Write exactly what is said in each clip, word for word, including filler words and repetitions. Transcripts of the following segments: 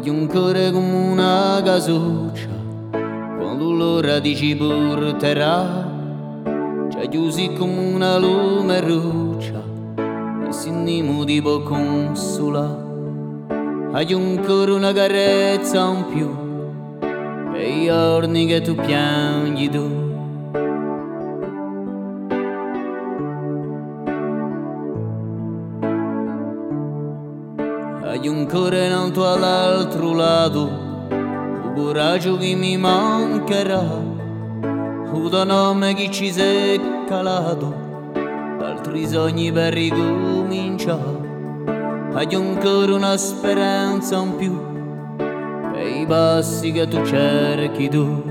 Hai un cuore come una casuccia, quando l'ora dici porterà, c'è chiusi come una lume ruccia, e sentiamo ti può consolare. Hai un cuore, una carezza in più, per i giorni che tu piangi tu. Hai un cuore in alto all'altro lato, un coraggio che mi mancherà, un tuo nome che ci sei calato, d'altri sogni per ricominciare. Hai un cuore, una speranza in più, per i passi che tu cerchi tu.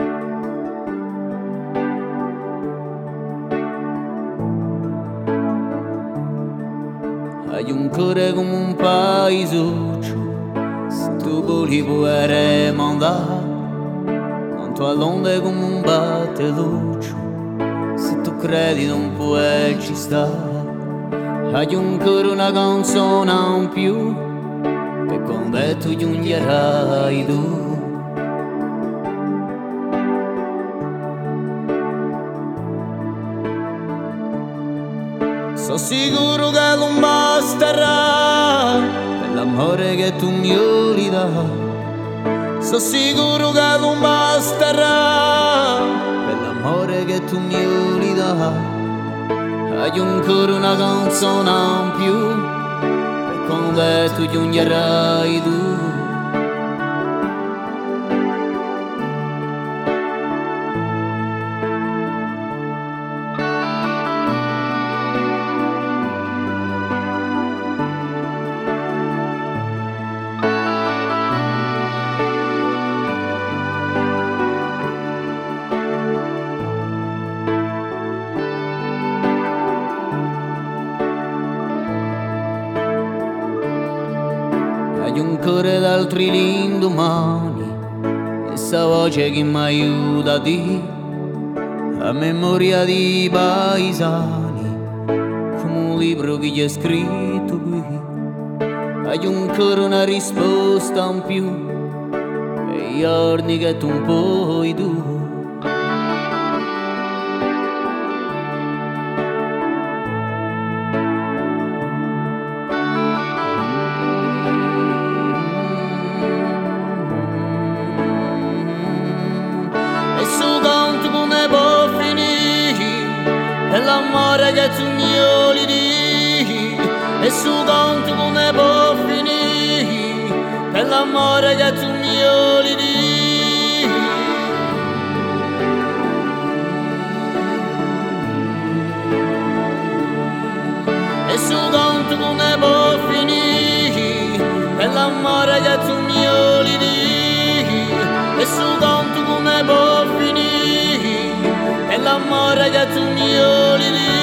Hai un cuore come un paesuccio, se tu vuoi puoi mandare, tanto all'onde come un batteluccio, se tu credi non puoi ci stare. Hai un cuore, una canzone in più, che con te tu giungerai tu. Sono sicuro che non basterà per l'amore che tu mi vuoi dare. Sono sicuro che non basterà per l'amore che tu mi vuoi dare. Hai un cuore, una canzone in più, e con te tu giungerai tu. Hai un cuore d'altri l'indomani, e sa voce che mi aiuta a dire, a memoria di paesani, come un libro che gli è scritto qui. Hai un cuore, una risposta in più, e i giorni che tu un puoi tu. E l'amore che tu mi vuoi dire, e su conto come può finire, per l'amore che tu mi vuoi dire. E su conto come può finire, per l'amore che tu mi vuoi dire. E su conto come può finire, è l'amore che tu mi vuoi dire.